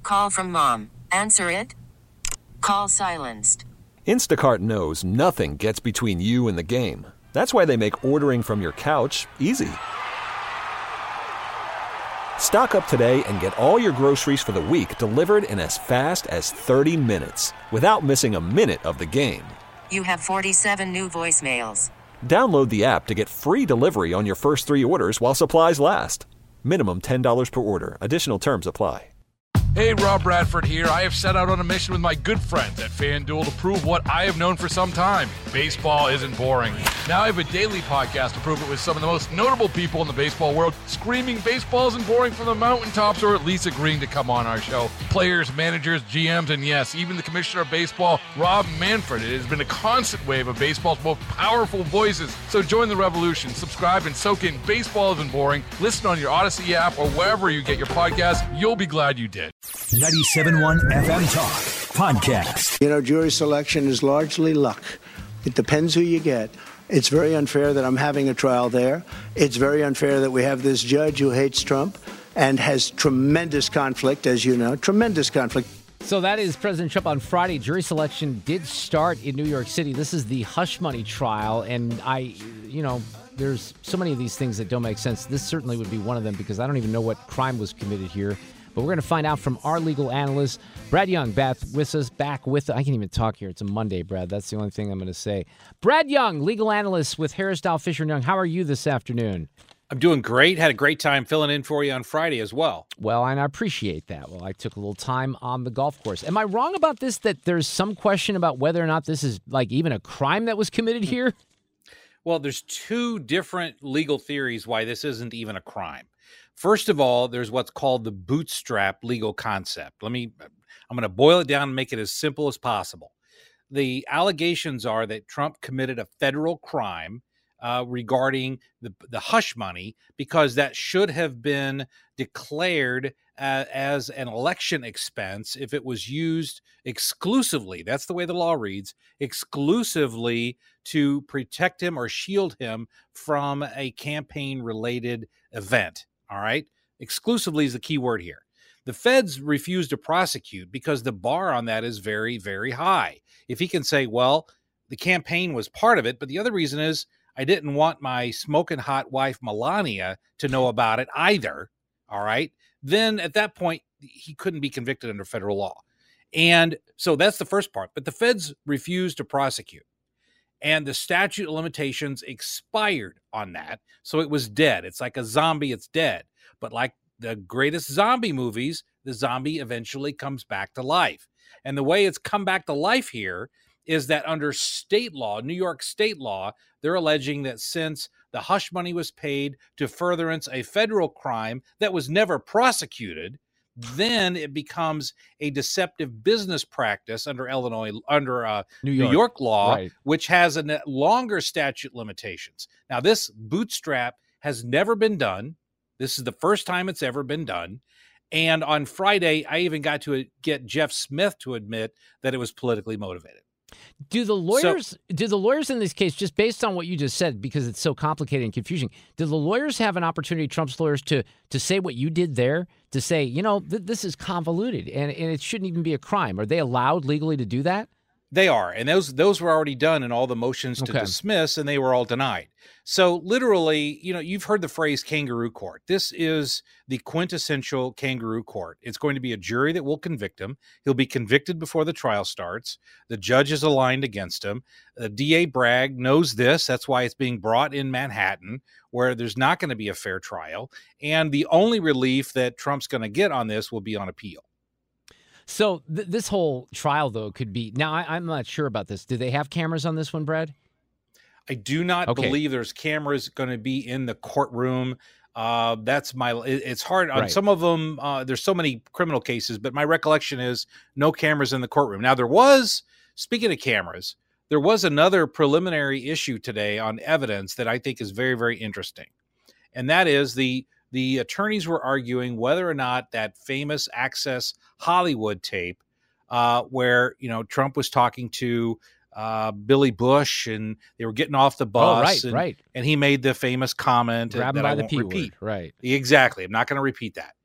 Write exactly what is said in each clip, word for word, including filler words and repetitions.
call from mom. Answer it. Call silenced. Instacart knows nothing gets between you and the game. That's why they make ordering from your couch easy. Stock up today and get all your groceries for the week delivered in as fast as thirty minutes without missing a minute of the game. You have forty-seven new voicemails. Download the app to get free delivery on your first three orders while supplies last. Minimum ten dollars per order. Additional terms apply. Hey, Rob Bradford here. I have set out on a mission with my good friends at FanDuel to prove what I have known for some time. Baseball isn't boring. Now I have a daily podcast to prove it with some of the most notable people in the baseball world, screaming baseball isn't boring from the mountaintops, or at least agreeing to come on our show. Players, managers, G Ms, and yes, even the commissioner of baseball, Rob Manfred. It has been a constant wave of baseball's most powerful voices. So join the revolution. Subscribe and soak in Baseball Isn't Boring. Listen on your Odyssey app or wherever you get your podcasts. You'll be glad you did. ninety-seven point one F M Talk Podcast. You know, jury selection is largely luck. It depends who you get. It's very unfair that I'm having a trial there. It's very unfair that we have this judge who hates Trump and has tremendous conflict, as you know, tremendous conflict. So that is President Trump on Friday. Jury selection did start in New York City. This is the hush money trial. And I, you know, there's so many of these things that don't make sense. This certainly would be one of them because I don't even know what crime was committed here. But we're going to find out from our legal analyst, Brad Young, back with us, back with, I can't even talk here. It's a Monday, Brad. That's the only thing I'm going to say. Brad Young, legal analyst with Harris Dowell Fisher and Young. How are you this afternoon? I'm doing great. Had a great time filling in for you on Friday as well. Well, and I appreciate that. Well, I took a little time on the golf course. Am I wrong about this, that there's some question about whether or not this is like even a crime that was committed here? Well, there's two different legal theories why this isn't even a crime. First of all, there's what's called the bootstrap legal concept. Let me, I'm going to boil it down and make it as simple as possible. The allegations are that Trump committed a federal crime uh, regarding the, the hush money because that should have been declared uh, as an election expense if it was used exclusively, that's the way the law reads, exclusively to protect him or shield him from a campaign-related event. All right. Exclusively is the key word here. The feds refuse to prosecute because the bar on that is very, very high. If he can say, well, the campaign was part of it, but the other reason is I didn't want my smoking hot wife, Melania, to know about it either. All right. Then at that point, he couldn't be convicted under federal law. And so that's the first part. But the feds refuse to prosecute. And the statute of limitations expired on that. So it was dead. It's like a zombie, it's dead. But like the greatest zombie movies, the zombie eventually comes back to life. And the way it's come back to life here is that under state law, New York state law, they're alleging that since the hush money was paid to furtherance a federal crime that was never prosecuted, then it becomes a deceptive business practice under Illinois, under uh, New, York. New York law, right, which has a longer statute limitations. Now, this bootstrap has never been done. This is the first time it's ever been done. And on Friday, I even got to get Jeff Smith to admit that it was politically motivated. Do the lawyers, so, do the lawyers in this case, just based on what you just said, because it's so complicated and confusing, do the lawyers have an opportunity, Trump's lawyers, to to say what you did there, to say, you know, th- this is convoluted and, and it shouldn't even be a crime? Are they allowed legally to do that? They are. And those those were already done in all the motions to okay. dismiss, and they were all denied. So literally, you know, you've heard the phrase kangaroo court. This is the quintessential kangaroo court. It's going to be a jury that will convict him. He'll be convicted before the trial starts. The judge is aligned against him. The D A Bragg knows this. That's why it's being brought in Manhattan, where there's not going to be a fair trial. And the only relief that Trump's going to get on this will be on appeal. So th- this whole trial, though, could be – now, I- I'm not sure about this. Do they have cameras on this one, Brad? I do not okay. believe there's cameras going to be in the courtroom. Uh, that's my – it's hard. On right. some of them, uh, there's so many criminal cases, but my recollection is no cameras in the courtroom. Now, there was – speaking of cameras, there was another preliminary issue today on evidence that I think is very, very interesting, and that is the – The attorneys were arguing whether or not that famous Access Hollywood tape uh, where, you know, Trump was talking to uh, Billy Bush and they were getting off the bus. Oh, right, and, right. and he made the famous comment Grab that by I the won't P repeat. Word. Right. Exactly. I'm not going to repeat that.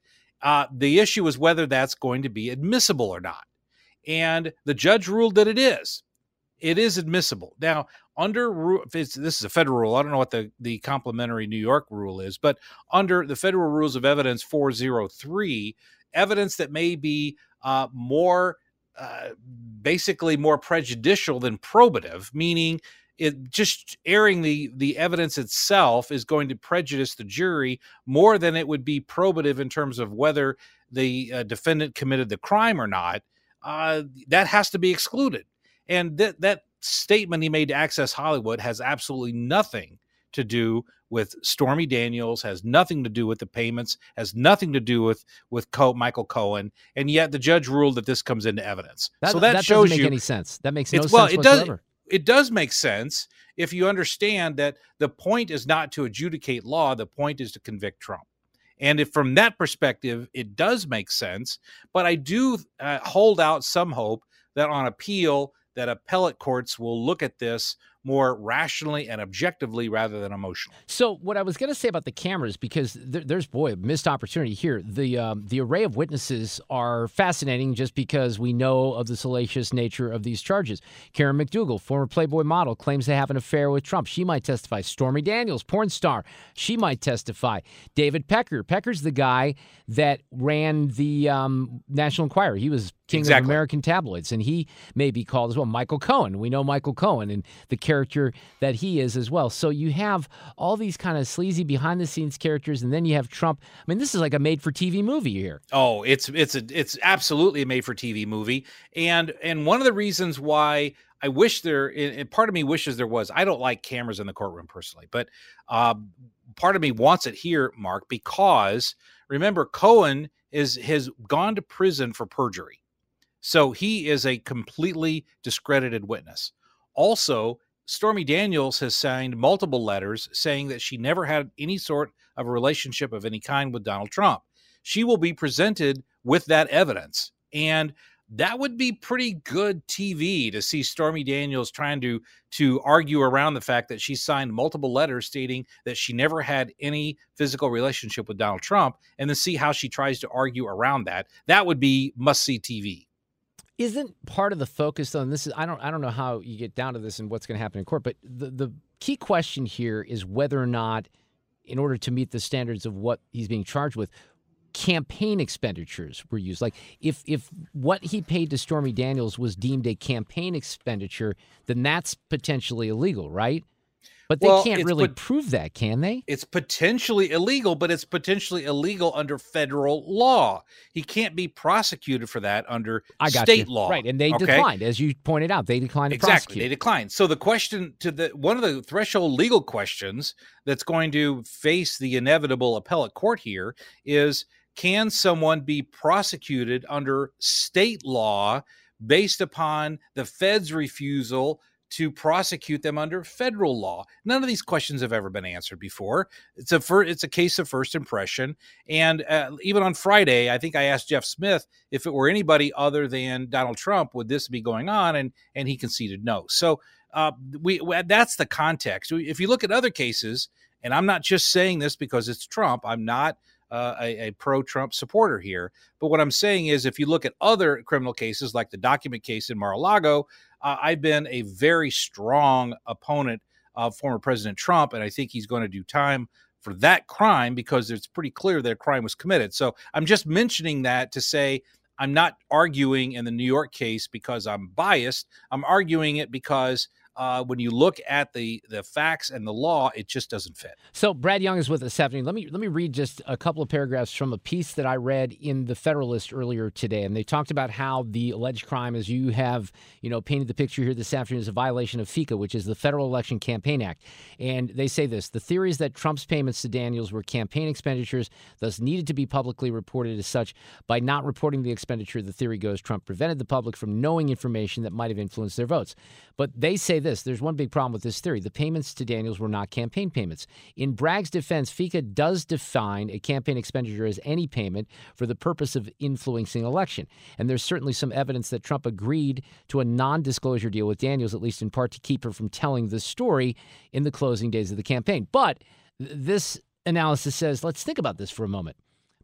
Uh, the issue is whether that's going to be admissible or not. And the judge ruled that it is. It is admissible. Now, under if it's, this is a federal rule. I don't know what the, the complementary New York rule is, but under the Federal Rules of Evidence four oh three, evidence that may be uh, more uh, basically more prejudicial than probative, meaning it just airing the, the evidence itself is going to prejudice the jury more than it would be probative in terms of whether the uh, defendant committed the crime or not. Uh, that has to be excluded. And that that statement he made to Access Hollywood has absolutely nothing to do with Stormy Daniels, has nothing to do with the payments, has nothing to do with with Co- Michael Cohen, and yet the judge ruled that this comes into evidence. That, so that, that shows doesn't make you any sense. That makes no sense well, it whatsoever. Does, it does make sense if you understand that the point is not to adjudicate law. The point is to convict Trump. And if from that perspective, it does make sense. But I do uh, hold out some hope that on appeal, that appellate courts will look at this more rationally and objectively rather than emotionally. So what I was going to say about the cameras, because there, there's, boy, a missed opportunity here. The um, the array of witnesses are fascinating just because we know of the salacious nature of these charges. Karen McDougal, former Playboy model, claims to have an affair with Trump. She might testify. Stormy Daniels, porn star, she might testify. David Pecker. Pecker's the guy that ran the um, National Enquirer. He was king exactly. of American tabloids, and he may be called as well. Michael Cohen. We know Michael Cohen and the character that he is as well. So you have all these kind of sleazy behind-the-scenes characters, and then you have Trump. I mean, this is like a made-for-T V movie here. Oh, it's it's a it's absolutely a made-for-T V movie, and and one of the reasons why I wish there, and part of me wishes there was. I don't like cameras in the courtroom personally, but uh, part of me wants it here, Mark, because remember, Cohen is has gone to prison for perjury. So he is a completely discredited witness. Also, Stormy Daniels has signed multiple letters saying that she never had any sort of a relationship of any kind with Donald Trump. She will be presented with that evidence. And that would be pretty good T V to see Stormy Daniels trying to, to argue around the fact that she signed multiple letters stating that she never had any physical relationship with Donald Trump, and then see how she tries to argue around that. That would be must-see T V. Isn't part of the focus on this is I don't I don't know how you get down to this and what's going to happen in court, but the, the key question here is whether or not, in order to meet the standards of what he's being charged with, campaign expenditures were used. Like if if what he paid to Stormy Daniels was deemed a campaign expenditure, then that's potentially illegal, right? But they well, can't really pot- prove that, can they? It's potentially illegal, but it's potentially illegal under federal law. He can't be prosecuted for that under I got state you. law. Right, and they okay? declined, as you pointed out. They declined to exactly. prosecute. They declined. So the question to the one of the threshold legal questions that's going to face the inevitable appellate court here is, can someone be prosecuted under state law based upon the Fed's refusal to prosecute them under federal law? None of these questions have ever been answered before. It's a fir- it's a case of first impression. And uh, even on Friday, I think I asked Jeff Smith if it were anybody other than Donald Trump, would this be going on? And and he conceded no. So uh, we that's the context. If you look at other cases, and I'm not just saying this because it's Trump, I'm not Uh, a, a pro-Trump supporter here. But what I'm saying is, if you look at other criminal cases like the document case in Mar-a-Lago, uh, I've been a very strong opponent of former President Trump, and I think he's going to do time for that crime because it's pretty clear that a crime was committed. So I'm just mentioning that to say I'm not arguing in the New York case because I'm biased. I'm arguing it because Uh, when you look at the the facts and the law, it just doesn't fit. So Brad Young is with us this afternoon. Let me let me read just a couple of paragraphs from a piece that I read in the Federalist earlier today, and they talked about how the alleged crime, as you have, you know, painted the picture here this afternoon, is a violation of FECA, which is the Federal Election Campaign Act. And they say this: the theory is that Trump's payments to Daniels were campaign expenditures, thus needed to be publicly reported as such. By not reporting the expenditure, the theory goes Trump prevented the public from knowing information that might have influenced their votes. But they say this: there's one big problem with this theory. The payments to Daniels were not campaign payments. In Bragg's defense, FECA does define a campaign expenditure as any payment for the purpose of influencing election. And there's certainly some evidence that Trump agreed to a non-disclosure deal with Daniels, at least in part to keep her from telling the story in the closing days of the campaign. But this analysis says, let's think about this for a moment.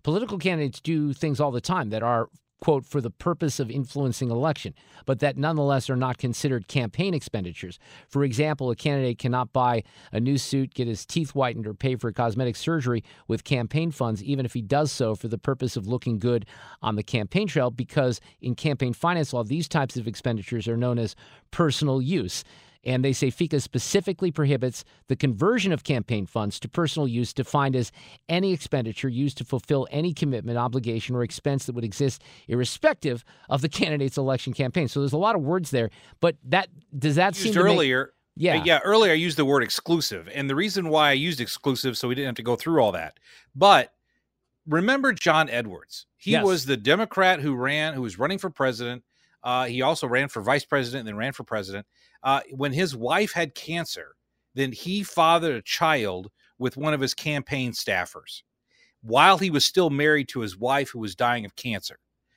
Political candidates do things all the time that are, quote, for the purpose of influencing election, but that nonetheless are not considered campaign expenditures. For example, a candidate cannot buy a new suit, get his teeth whitened, or pay for cosmetic surgery with campaign funds, even if he does so for the purpose of looking good on the campaign trail, because in campaign finance law, these types of expenditures are known as personal use. And they say FICA specifically prohibits the conversion of campaign funds to personal use, defined as any expenditure used to fulfill any commitment, obligation, or expense that would exist irrespective of the candidate's election campaign. So there's a lot of words there, but that does that seem used to earlier? Make, yeah, yeah. Earlier, I used the word exclusive, and the reason why I used exclusive, so we didn't have to go through all that. But remember John Edwards? He Yes. was the Democrat who ran, who was running for president. Uh, he also ran for vice president and then ran for president. Uh, when his wife had cancer, then he fathered a child with one of his campaign staffers while he was still married to his wife who was dying of cancer.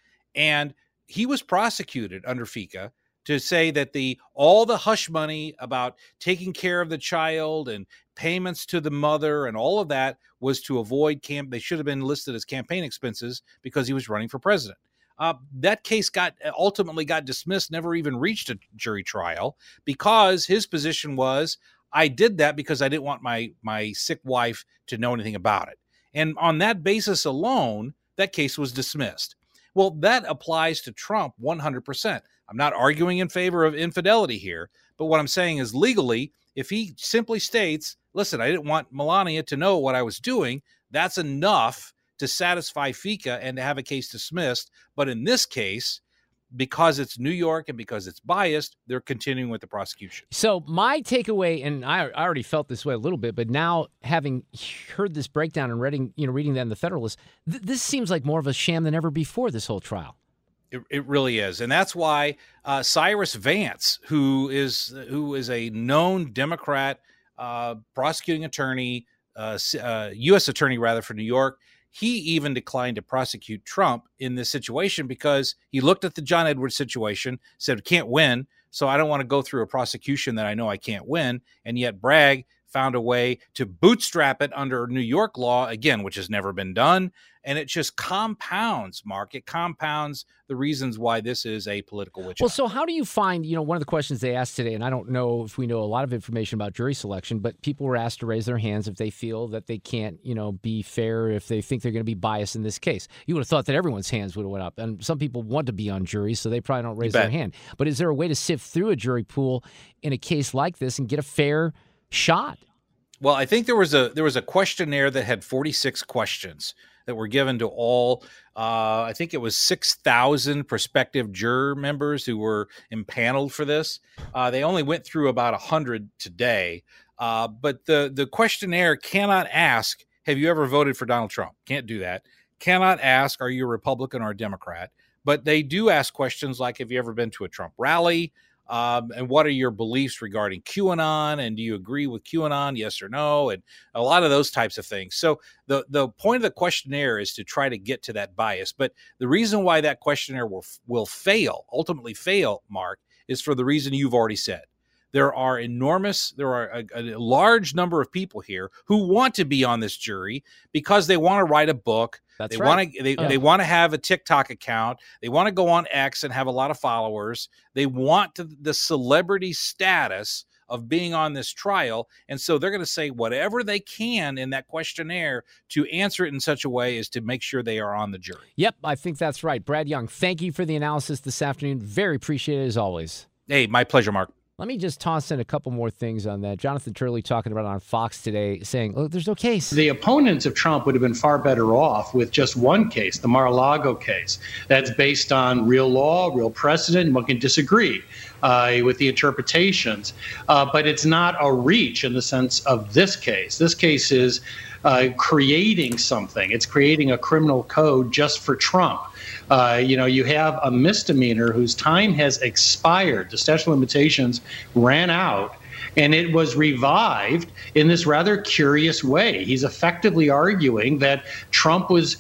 And he was prosecuted under FICA to say that the all the hush money about taking care of the child and payments to the mother and all of that was to avoid camp. They should have been listed as campaign expenses because he was running for president. Uh, that case got ultimately got dismissed, never even reached a jury trial, because his position was, I did that because I didn't want my my sick wife to know anything about it. And on that basis alone, that case was dismissed. Well, that applies to Trump one hundred percent. I'm not arguing in favor of infidelity here, but what I'm saying is legally, if he simply states, listen, I didn't want Melania to know what I was doing, that's enough to satisfy FICA and to have a case dismissed. But in this case, because it's New York and because it's biased, they're continuing with the prosecution. So my takeaway, and I, I already felt this way a little bit, but now having heard this breakdown and reading, you know, reading that in the Federalist, th- this seems like more of a sham than ever before, this whole trial. It, it really is. And that's why uh, Cyrus Vance, who is who is a known Democrat uh, prosecuting attorney, uh, uh, U S attorney, rather, for New York, he even declined to prosecute Trump in this situation because he looked at the John Edwards situation, said, can't win, so I don't want to go through a prosecution that I know I can't win. And yet Bragg found a way to bootstrap it under New York law, again, which has never been done. And it just compounds, Mark, it compounds the reasons why this is a political witch hunt. Well, so how do you find, you know, one of the questions they asked today, and I don't know if we know a lot of information about jury selection, but people were asked to raise their hands if they feel that they can't, you know, be fair, if they think they're going to be biased in this case. You would have thought that everyone's hands would have went up. And some people want to be on juries, so they probably don't raise their hand. But is there a way to sift through a jury pool in a case like this and get a fair shot? Well, I think there was a there was a questionnaire that had forty-six questions that were given to all, uh, I think it was six thousand prospective juror members who were impaneled for this. Uh, they only went through about one hundred today. Uh, but the, the questionnaire cannot ask, have you ever voted for Donald Trump? Can't do that. Cannot ask, are you a Republican or a Democrat? But they do ask questions like, have you ever been to a Trump rally? Um, and what are your beliefs regarding QAnon? And do you agree with QAnon? Yes or no? And a lot of those types of things. So the, the point of the questionnaire is to try to get to that bias. But the reason why that questionnaire will, will fail, ultimately fail, Mark, is for the reason you've already said. There are enormous, there are a, a large number of people here who want to be on this jury because they want to write a book. That's they right. want to they, Yeah. they want to have a TikTok account. They want to go on X and have a lot of followers. They want to, the celebrity status of being on this trial. And so they're going to say whatever they can in that questionnaire to answer it in such a way as to make sure they are on the jury. Yep, I think that's right. Brad Young, thank you for the analysis this afternoon. Very appreciated as always. Hey, my pleasure, Mark. Let me just toss in a couple more things on that. Jonathan Turley talking about it on Fox today, saying, look, there's no case. The opponents of Trump would have been far better off with just one case, the Mar-a-Lago case. That's based on real law, real precedent. One can disagree uh, with the interpretations, uh, but it's not a reach in the sense of this case. This case is uh, creating something. It's creating a criminal code just for Trump. Uh, you know, you have a misdemeanor whose time has expired. The statute of limitations ran out, and it was revived in this rather curious way. He's effectively arguing that Trump was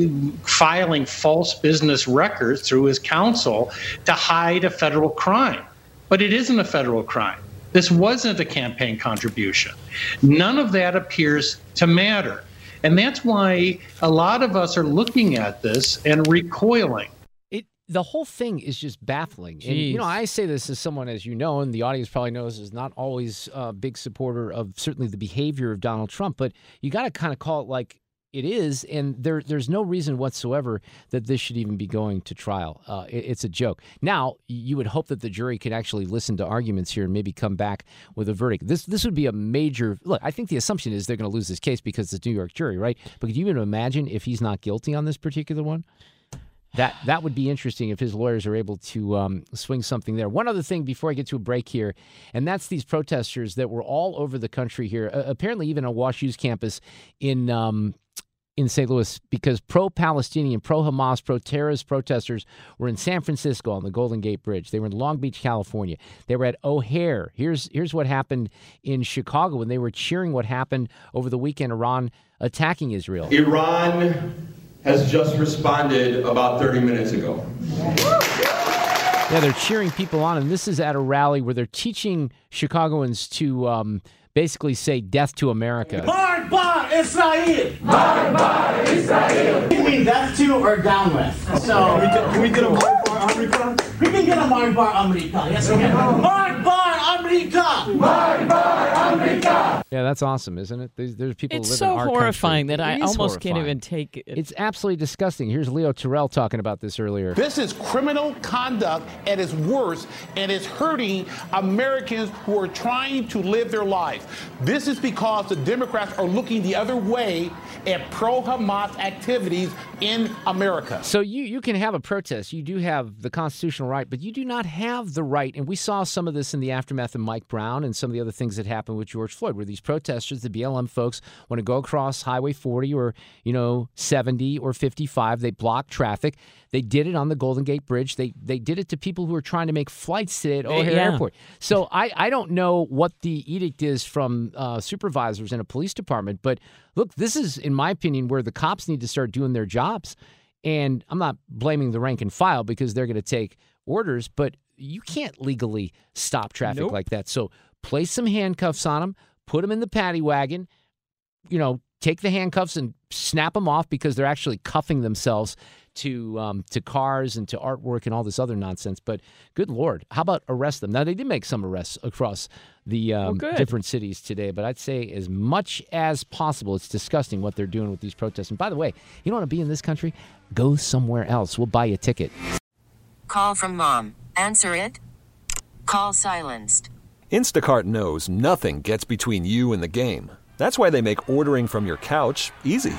filing false business records through his counsel to hide a federal crime. But it isn't a federal crime. This wasn't a campaign contribution. None of that appears to matter. And that's why a lot of us are looking at this and recoiling. It the whole thing is just baffling. And, you know, I say this as someone, as you know, and the audience probably knows, is not always a big supporter of certainly the behavior of Donald Trump, but you got to kind of call it like it is, and there, there's no reason whatsoever that this should even be going to trial. Uh, it, it's a joke. Now, you would hope that the jury could actually listen to arguments here and maybe come back with a verdict. This this would be a major – look, I think the assumption is they're going to lose this case because it's a New York jury, right? But could you even imagine if he's not guilty on this particular one? That that would be interesting if his lawyers are able to um, swing something there. One other thing before I get to a break here, and that's these protesters that were all over the country here, uh, apparently even on WashU's campus in um, in Saint Louis, because pro-Palestinian, pro-Hamas, pro-terrorist protesters were in San Francisco on the Golden Gate Bridge. They were in Long Beach, California. They were at O'Hare. Here's here's what happened in Chicago when they were cheering what happened over the weekend, Iran attacking Israel. Iran has just responded about thirty minutes ago. Yeah, they're cheering people on, and this is at a rally where they're teaching Chicagoans to um, basically say death to America. Bar, bar, Israel! Bar, bar, Israel! You mean death to or down with? So, can we get a bar, bar, America? We can get a bar, bar, America. Yes, we can. Bar, bar, America! Bar, bar, America! Yeah, that's awesome, isn't it? There's, there's people it's who live so in our horrifying country. that I It is almost horrifying. can't even take it. It's absolutely disgusting. Here's Leo Terrell talking about this earlier. This is criminal conduct at its worst, and it's hurting Americans who are trying to live their lives. This is because the Democrats are looking the other way at pro-Hamas activities in America. So you, you can have a protest. You do have the constitutional right, but you do not have the right. And we saw some of this in the aftermath of Mike Brown and some of the other things that happened with George Floyd, where these protesters, the B L M folks, want to go across Highway forty or, you know, seventy or fifty-five. They block traffic. They did it on the Golden Gate Bridge. They they did it to people who are trying to make flights today at O'Hare yeah. Airport. So I, I don't know what the edict is from uh, supervisors in a police department, but look, this is, in my opinion, where the cops need to start doing their jobs. And I'm not blaming the rank and file because they're going to take orders, but you can't legally stop traffic Nope. like that. So place some handcuffs on them, put them in the paddy wagon, you know, take the handcuffs and snap them off because they're actually cuffing themselves to um, to cars and to artwork and all this other nonsense. But good Lord, how about arrest them? Now, they did make some arrests across the um, good. different cities today, but I'd say as much as possible, it's disgusting what they're doing with these protests. And by the way, you don't want to be in this country? Go somewhere else. We'll buy you a ticket. Call from mom. Answer it. Call silenced. Instacart knows nothing gets between you and the game. That's why they make ordering from your couch easy.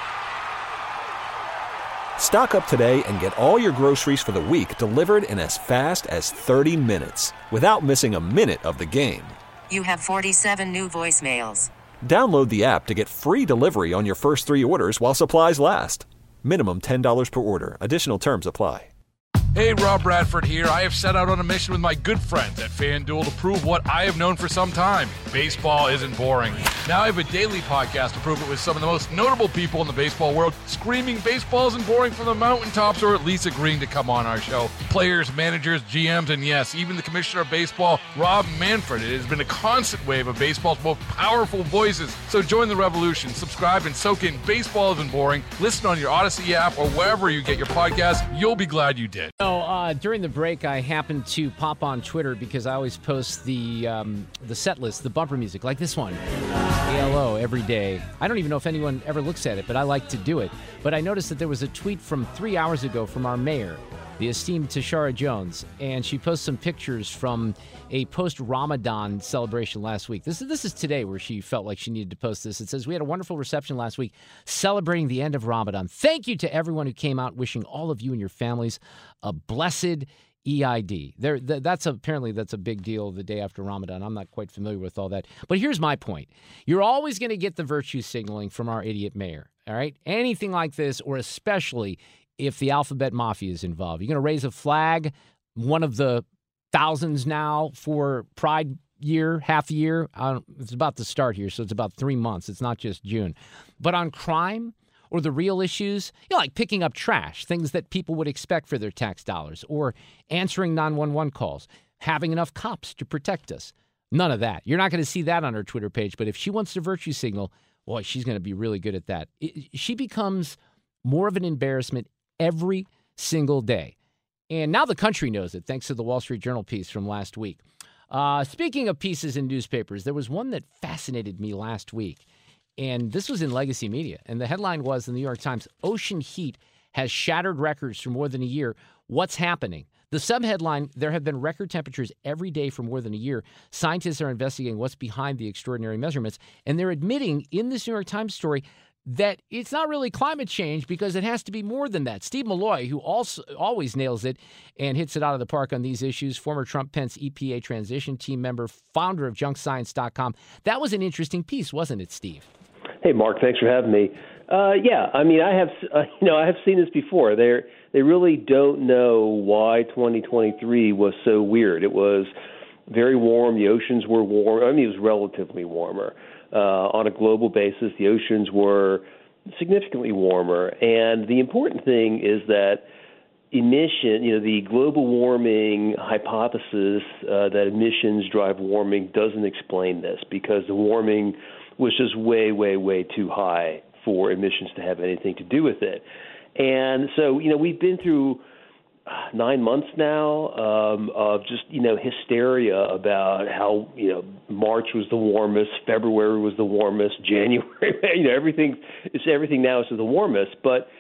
Stock up today and get all your groceries for the week delivered in as fast as thirty minutes without missing a minute of the game. You have forty-seven new voicemails. Download the app to get free delivery on your first three orders while supplies last. Minimum ten dollars per order. Additional terms apply. Hey, Rob Bradford here. I have set out on a mission with my good friends at FanDuel to prove what I have known for some time. Baseball isn't boring. Now I have a daily podcast to prove it with some of the most notable people in the baseball world, screaming baseball isn't boring from the mountaintops, or at least agreeing to come on our show. Players, managers, G Ms, and yes, even the commissioner of baseball, Rob Manfred. It has been a constant wave of baseball's most powerful voices. So join the revolution. Subscribe and soak in Baseball Isn't Boring. Listen on your Odyssey app or wherever you get your podcasts. You'll be glad you did. So uh, during the break, I happened to pop on Twitter because I always post the um, the set list, the bumper music, like this one, A L O, every day. I don't even know if anyone ever looks at it, but I like to do it. But I noticed that there was a tweet from three hours ago from our mayor, the esteemed Tashara Jones, and she posted some pictures from a post-Ramadan celebration last week. This is this is today where she felt like she needed to post this. It says, we had a wonderful reception last week celebrating the end of Ramadan. Thank you to everyone who came out, wishing all of you and your families a blessed E I D. There, th- that's a, apparently that's a big deal the day after Ramadan. I'm not quite familiar with all that. But here's my point. You're always going to get the virtue signaling from our idiot mayor, all right? Anything like this, or especially if the alphabet mafia is involved. You're going to raise a flag, one of the thousands now for Pride year, half year. I don't, it's about to start here, so it's about three months. It's not just June. But on crime or the real issues, you know, like picking up trash, things that people would expect for their tax dollars, or answering nine one one calls, having enough cops to protect us. None of that. You're not going to see that on her Twitter page, but if she wants to virtue signal, boy, she's going to be really good at that. It, she becomes more of an embarrassment every single day. And now the country knows it, thanks to the Wall Street Journal piece from last week. Uh, speaking of pieces in newspapers, there was one that fascinated me last week. And this was in Legacy Media. And the headline was in the New York Times, Ocean Heat has shattered records for more than a year. What's happening? The subheadline, there have been record temperatures every day for more than a year. Scientists are investigating what's behind the extraordinary measurements. And they're admitting in this New York Times story that it's not really climate change because it has to be more than that. Steve Malloy, who also always nails it and hits it out of the park on these issues, former Trump-Pence E P A transition team member, founder of junk science dot com. That was an interesting piece, wasn't it, Steve? Hey, Mark, thanks for having me. Uh, yeah, I mean, I have, uh, you know, I have seen this before. They they really don't know why twenty twenty-three was so weird. It was very warm. The oceans were warm. I mean, it was relatively warmer. Uh, on a global basis, the oceans were significantly warmer. And the important thing is that emission, you know, the global warming hypothesis uh, that emissions drive warming doesn't explain this because the warming was just way, way, way too high for emissions to have anything to do with it. And so, you know, we've been through nine months now um, of just, you know, hysteria about how, you know, March was the warmest, February was the warmest, January, you know, everything, it's everything now is the warmest, but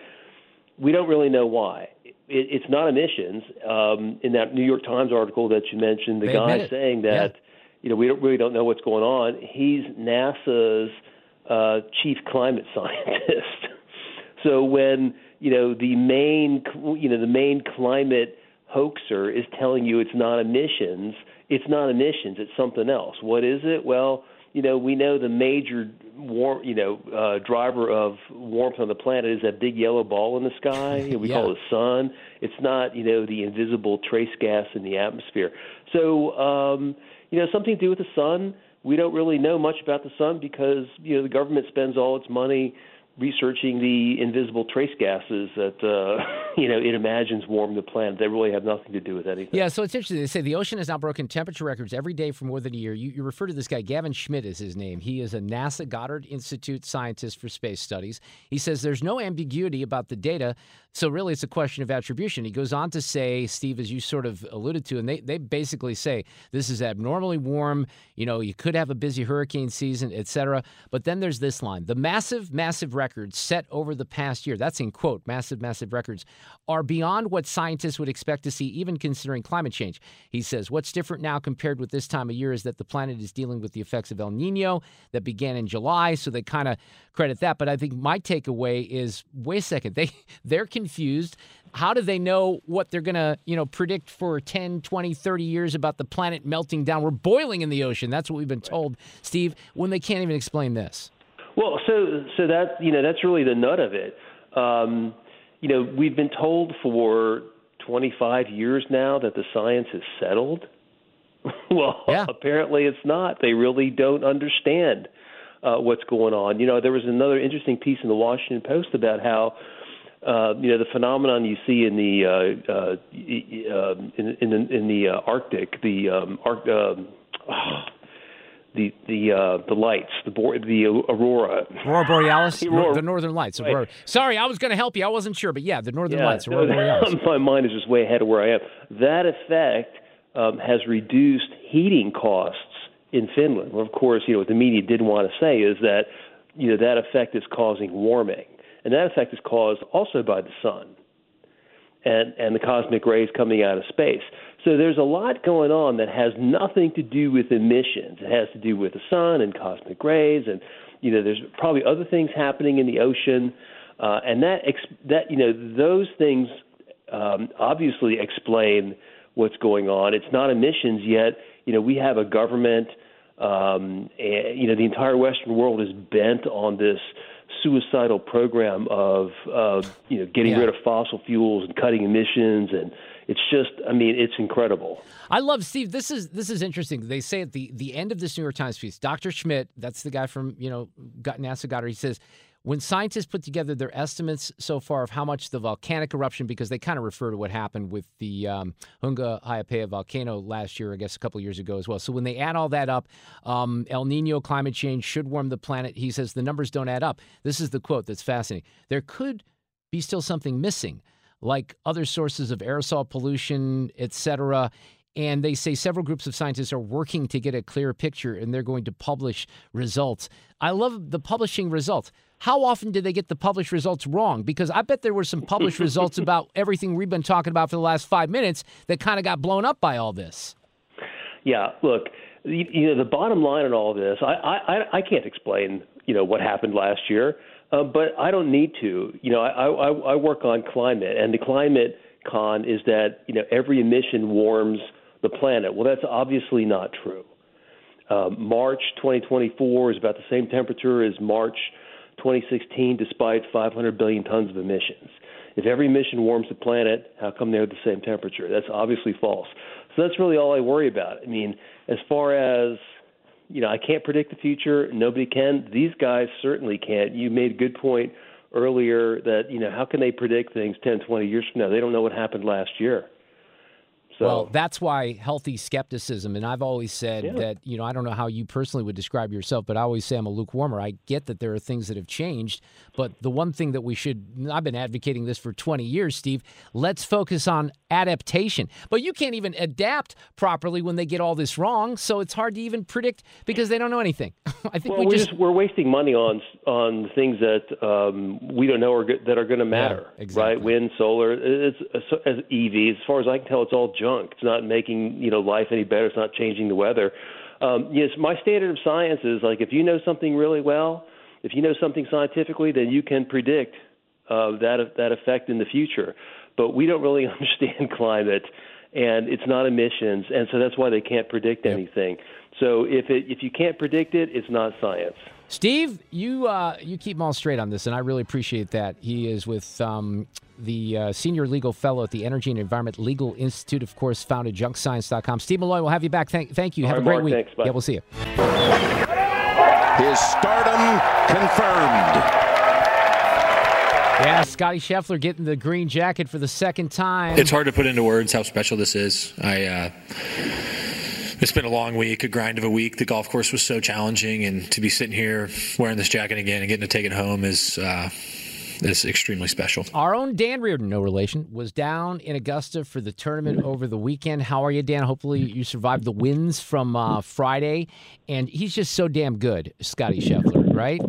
we don't really know why. It, it's not emissions. Um, in that New York Times article that you mentioned, the They guy admit it. saying that, Yeah. you know, we don't, really don't know what's going on. He's NASA's uh, chief climate scientist. So when, you know, the main, you know, the main climate hoaxer is telling you it's not emissions, it's not emissions, it's something else. What is it? Well, you know, we know the major warm, you know, uh, driver of warmth on the planet is that big yellow ball in the sky. You know, we Yeah. call it the sun. It's not, you know, the invisible trace gas in the atmosphere. So, um, you know, something to do with the sun. We don't really know much about the sun because, you know, the government spends all its money researching the invisible trace gases that, uh, you know, it imagines warm the planet. They really have nothing to do with anything. Yeah, so it's interesting. They say the ocean has now broken temperature records every day for more than a year. You, you refer to this guy, Gavin Schmidt is his name. He is a NASA Goddard Institute scientist for space studies. He says there's no ambiguity about the data, so really it's a question of attribution. He goes on to say, Steve, as you sort of alluded to, and they, they basically say this is abnormally warm, you know, you could have a busy hurricane season, et cetera. But then there's this line, the massive, massive records set over the past year, that's in quote, massive, massive records, are beyond what scientists would expect to see, even considering climate change. He says, what's different now compared with this time of year is that the planet is dealing with the effects of El Nino that began in July, so they kind of credit that. But I think my takeaway is, wait a second, they, they're confused. How do they know what they're going to, you know, predict for ten, twenty, thirty years about the planet melting down? We're boiling in the ocean. That's what we've been told, Steve, when they can't even explain this. Well, so so that, you know, that's really the nut of it. Um, you know, we've been told for twenty-five years now that the science is settled. Well, yeah. Apparently it's not. They really don't understand uh, what's going on. You know, there was another interesting piece in the Washington Post about how, uh, you know, the phenomenon you see in the uh, uh, in, in the in the uh, Arctic, the um, Arc. Um, oh, The the uh, the lights, the bo- the aurora, Aurora Borealis, the, aurora. the Northern Lights. Right. Aurora. Sorry, I was going to help you. I wasn't sure, but yeah, the Northern yeah, Lights, Aurora Borealis. My mind is just way ahead of where I am. That effect um, has reduced heating costs in Finland. Well, of course, you know what the media didn't want to say is that, you know, that effect is causing warming, and that effect is caused also by the sun and and the cosmic rays coming out of space. So there's a lot going on that has nothing to do with emissions. It has to do with the sun and cosmic rays, and you know, there's probably other things happening in the ocean, uh, and that ex- that you know, those things um, obviously explain what's going on. It's not emissions yet. You know, we have a government. Um, and, you know, the entire Western world is bent on this suicidal program of, uh, you know, getting Yeah. rid of fossil fuels and cutting emissions, and it's just, I mean, it's incredible. I love, Steve, this is this is interesting. They say at the, the end of this New York Times piece, Doctor Schmidt, that's the guy from, you know, NASA Goddard, he says, when scientists put together their estimates so far of how much the volcanic eruption, because they kind of refer to what happened with the um, Hunga Ha'apai volcano last year, I guess a couple of years ago as well. So when they add all that up, um, El Nino climate change should warm the planet. He says the numbers don't add up. This is the quote that's fascinating. There could be still something missing, like other sources of aerosol pollution, et cetera. And they say several groups of scientists are working to get a clear picture, and they're going to publish results. I love the publishing results. How often do they get the published results wrong? Because I bet there were some published results about everything we've been talking about for the last five minutes that kind of got blown up by all this. Yeah, look, you, you know, the bottom line in all this, I, I, I can't explain, you know, what happened last year, uh, but I don't need to. You know, I, I, I work on climate, and the climate con is that, you know, every emission warms the planet. Well, that's obviously not true. Um, March twenty twenty-four is about the same temperature as March twenty sixteen, despite five hundred billion tons of emissions. If every emission warms the planet, how come they're the same temperature? That's obviously false. So that's really all I worry about. I mean, as far as, you know, I can't predict the future. Nobody can. These guys certainly can't. You made a good point earlier that, you know, how can they predict things ten, twenty years from now? They don't know what happened last year. So, well, that's why healthy skepticism, and I've always said yeah. that, you know, I don't know how you personally would describe yourself, but I always say I'm a lukewarmer. I get that there are things that have changed, but the one thing that we should, I've been advocating this for twenty years, Steve, let's focus on adaptation. But you can't even adapt properly when they get all this wrong, so it's hard to even predict because they don't know anything. I think well, we we're, just, just, we're wasting money on on things that um, we don't know are go- that are going to matter, yeah, exactly. right? Wind, solar, it's, as E Vs, as far as I can tell, it's all junk. It's not making, you know, life any better. It's not changing the weather. Um, yes, my standard of science is like if you know something really well, if you know something scientifically, then you can predict uh, that that effect in the future. But we don't really understand climate, and it's not emissions, and so that's why they can't predict yep. anything. So if it if you can't predict it, it's not science. Steve, you uh, you keep them all straight on this, and I really appreciate that. He is with um, the uh, Senior Legal Fellow at the Energy and Environment Legal Institute, of course, founded junk science dot com. Steve Milloy, we'll have you back. Thank, thank you. All Have right, a great Mark, week. thanks, bye. Yeah, we'll see you. His stardom confirmed. Yeah, Scotty Scheffler getting the green jacket for the second time. It's hard to put into words how special this is. I. Uh... It's been a long week, a grind of a week. The golf course was so challenging, and to be sitting here wearing this jacket again and getting to take it home is uh, is extremely special. Our own Dan Reardon, no relation, was down in Augusta for the tournament over the weekend. How are you, Dan? Hopefully you survived the winds from uh, Friday. And he's just so damn good, Scotty Scheffler, right?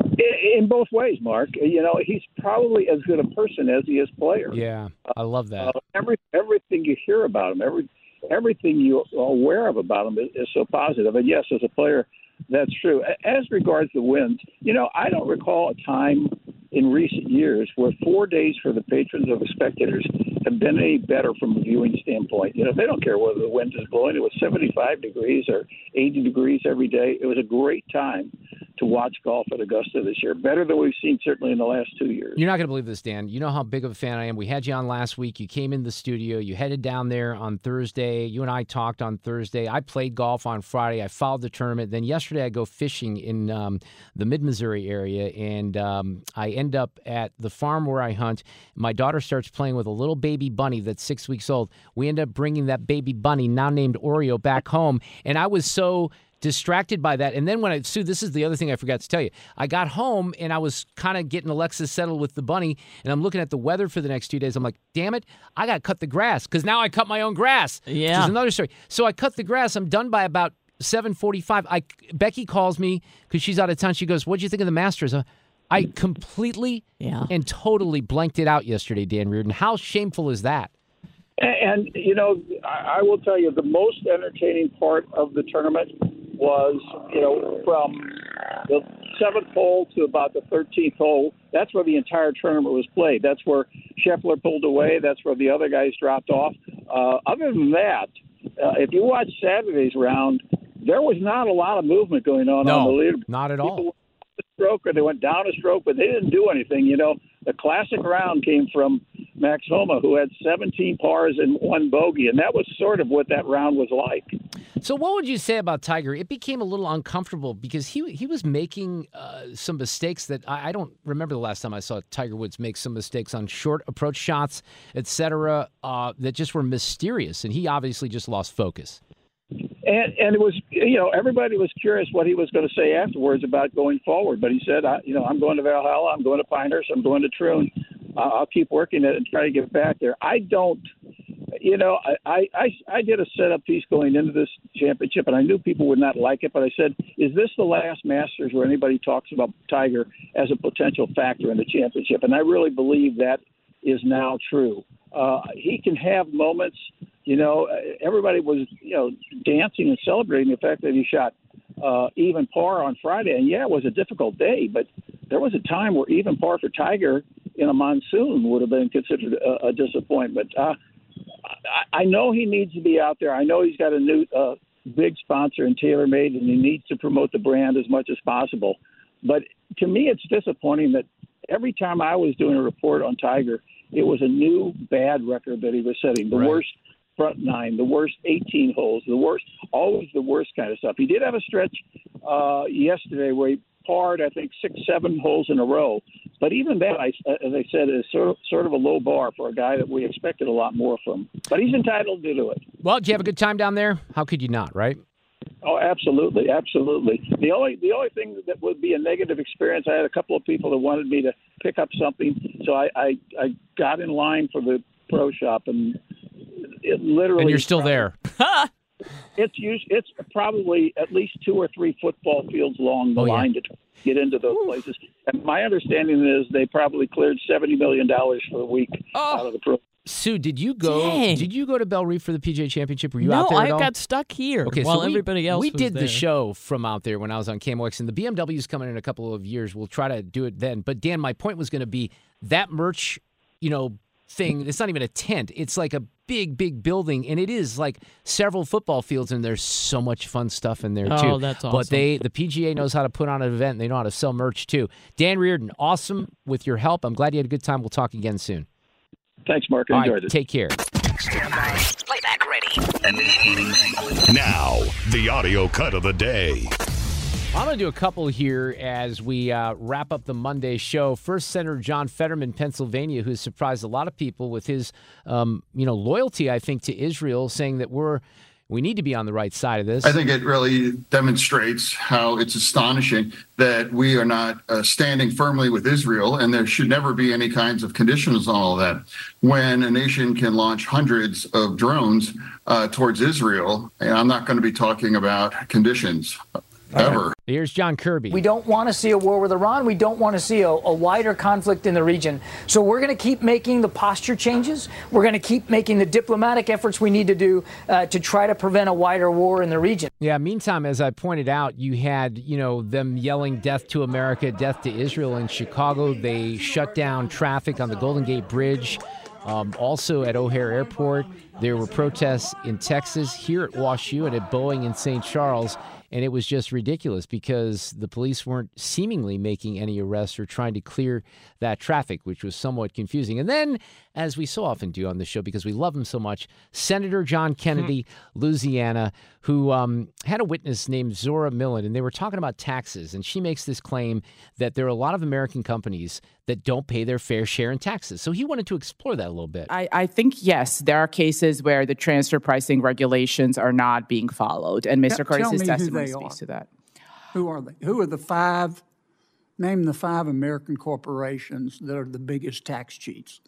In both ways, Mark. You know, he's probably as good a person as he is player. Yeah, I love that. Uh, every everything you hear about him, every everything you're aware of about him is, is so positive. And yes, as a player, that's true. As regards the wins, you know, I don't recall a time in recent years where four days for the patrons or the spectators have been any better from a viewing standpoint. You know, they don't care whether the wind is blowing. It was seventy-five degrees or eighty degrees every day. It was a great time to watch golf at Augusta this year. Better than we've seen certainly in the last two years. You're not going to believe this, Dan. You know how big of a fan I am. We had you on last week. You came in the studio. You headed down there on Thursday. You and I talked on Thursday. I played golf on Friday. I followed the tournament. Then yesterday I go fishing in um, the mid-Missouri area, and um, I end up at the farm where I hunt. My daughter starts playing with a little baby bunny that's six weeks old. We end up bringing that baby bunny, now named Oreo, back home, and I was so distracted by that. And then when I, Sue, this is the other thing I forgot to tell you. I got home and I was kind of getting Alexis settled with the bunny, and I'm looking at the weather for the next two days. I'm like, damn it, I got to cut the grass because now I cut my own grass. Yeah. Which is another story. So I cut the grass. I'm done by about seven forty-five. I, Becky calls me because she's out of town. She goes, what'd you think of the Masters? Uh, I completely yeah. and totally blanked it out yesterday, Dan Reardon. How shameful is that? And, and you know, I, I will tell you, the most entertaining part of the tournament was, you know, from the seventh hole to about the thirteenth hole. That's where the entire tournament was played. That's where Scheffler pulled away. That's where the other guys dropped off. Uh, other than that, uh, if you watch Saturday's round, there was not a lot of movement going on no, on the leaderboard. Not at all. People went up a stroke or they went down a stroke, but they didn't do anything. You know, the classic round came from Max Homa, who had seventeen pars and one bogey, and that was sort of what that round was like. So what would you say about Tiger? It became a little uncomfortable because he he was making uh, some mistakes that I, I don't remember the last time I saw Tiger Woods make some mistakes on short approach shots, et cetera, uh, that just were mysterious, and he obviously just lost focus. And and it was, you know, everybody was curious what he was going to say afterwards about going forward. But he said, I, you know, I'm going to Valhalla, I'm going to Pinehurst, I'm going to Troon. Uh, I'll keep working it and try to get back there. I don't, you know, I, I, I did a setup piece going into this championship, and I knew people would not like it. But I said, is this the last Masters where anybody talks about Tiger as a potential factor in the championship? And I really believe that is now true. Uh, he can have moments. You know, everybody was, you know, dancing and celebrating the fact that he shot uh, even par on Friday. And, yeah, it was a difficult day, but there was a time where even par for Tiger in a monsoon would have been considered a, a disappointment. Uh, I, I know he needs to be out there. I know he's got a new uh, big sponsor in TaylorMade, and he needs to promote the brand as much as possible. But to me, it's disappointing that every time I was doing a report on Tiger, it was a new bad record that he was setting. The right. worst front nine, the worst eighteen holes, the worst, always the worst kind of stuff. He did have a stretch uh, yesterday where he parred, I think, six, seven holes in a row. But even that, I, as I said, is sort of, sort of a low bar for a guy that we expected a lot more from. But he's entitled to do it. Well, did you have a good time down there? How could you not, right? Oh, absolutely, absolutely. The only the only thing that would be a negative experience, I had a couple of people that wanted me to pick up something, so I, I, I got in line for the pro shop, and it literally. And you're still probably, there. it's us- It's probably at least two or three football fields long, the oh, line yeah. to get into those Ooh. places. And my understanding is they probably cleared seventy million dollars for the week oh. out of the pro. Sue, did you go? Dang. Did you go to Belle Reef for the P G A Championship? Were you no, out there at I all? got stuck here okay, while so we, everybody else we was did there. the show from out there when I was on K M O X, and the B M W's coming in a couple of years. We'll try to do it then. But Dan, my point was going to be that merch, you know, thing. It's not even a tent. It's like a big, big building, and it is like several football fields, and there's so much fun stuff in there too. Oh, that's awesome! But they, the P G A knows how to put on an event, and they know how to sell merch too. Dan Reardon, awesome with your help. I'm glad you had a good time. We'll talk again soon. Thanks, Mark. I All enjoyed right, it. Take care. Stand by. Playback ready. Now, the audio cut of the day. I'm going to do a couple here as we uh, wrap up the Monday show. First, Senator John Fetterman, Pennsylvania, who surprised a lot of people with his, um, you know, loyalty, I think, to Israel, saying that we're we need to be on the right side of this. I think it really demonstrates how it's astonishing that we are not uh, standing firmly with Israel, and there should never be any kinds of conditions on all of that. When a nation can launch hundreds of drones uh, towards Israel, and I'm not going to be talking about conditions ever. Right. Here's John Kirby. We don't want to see a war with Iran. We don't want to see a, a wider conflict in the region. So we're going to keep making the posture changes. We're going to keep making the diplomatic efforts we need to do uh, to try to prevent a wider war in the region. Yeah, meantime, as I pointed out, you had, you know, them yelling death to America, death to Israel in Chicago. They shut down traffic on the Golden Gate Bridge. Um, also at O'Hare Airport, there were protests in Texas, here at WashU, and at Boeing in Saint Charles. And it was just ridiculous because the police weren't seemingly making any arrests or trying to clear that traffic, which was somewhat confusing. And then, as we so often do on the show because we love him so much, Senator John Kennedy, Louisiana, who um, had a witness named Zora Millen, and they were talking about taxes. And she makes this claim that there are a lot of American companies that don't pay their fair share in taxes. So he wanted to explore that a little bit. I, I think, yes, there are cases where the transfer pricing regulations are not being followed. And Mister Curtis's testimony speaks to that. Who are they? Who are the five, name the five American corporations that are the biggest tax cheats?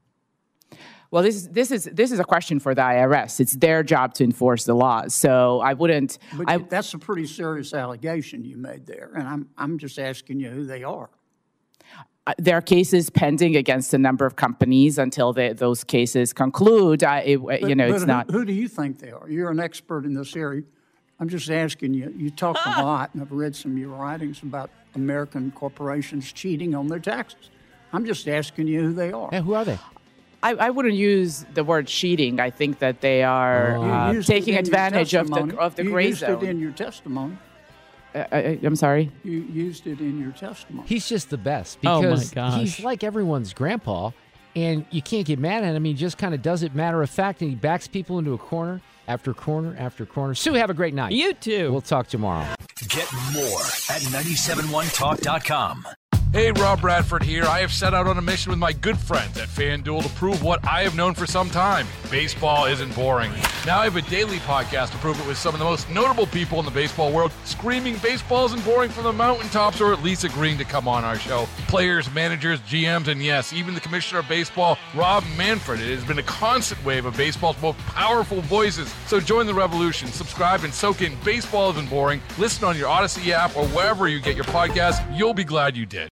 Well, this is this is this is a question for the I R S. It's their job to enforce the laws. So I wouldn't. But I, that's a pretty serious allegation you made there, and I'm I'm just asking you who they are. There are cases pending against a number of companies until they, those cases conclude. I, it, but, you know, but it's who, not. Who do you think they are? You're an expert in this area. I'm just asking you. You talk a lot, and I've read some of your writings about American corporations cheating on their taxes. I'm just asking you who they are. Yeah, who are they? I, I wouldn't use the word cheating. I think that they are uh, taking advantage of the of the you gray used zone. it in your testimony. Uh, I, I'm sorry? You used it in your testimony. He's just the best Oh, my because gosh. he's like everyone's grandpa. And you can't get mad at him. He just kind of does it matter of fact, and he backs people into a corner after corner after corner. Sue, have a great night. You too. We'll talk tomorrow. Get more at nine seven one talk dot com. Hey, Rob Bradford here. I have set out on a mission with my good friends at FanDuel to prove what I have known for some time. Baseball isn't boring. Now I have a daily podcast to prove it with some of the most notable people in the baseball world, screaming baseball isn't boring from the mountaintops, or at least agreeing to come on our show. Players, managers, G Ms, and yes, even the commissioner of baseball, Rob Manfred. It has been a constant wave of baseball's most powerful voices. So join the revolution. Subscribe and soak in Baseball Isn't Boring. Listen on your Odyssey app or wherever you get your podcasts. You'll be glad you did.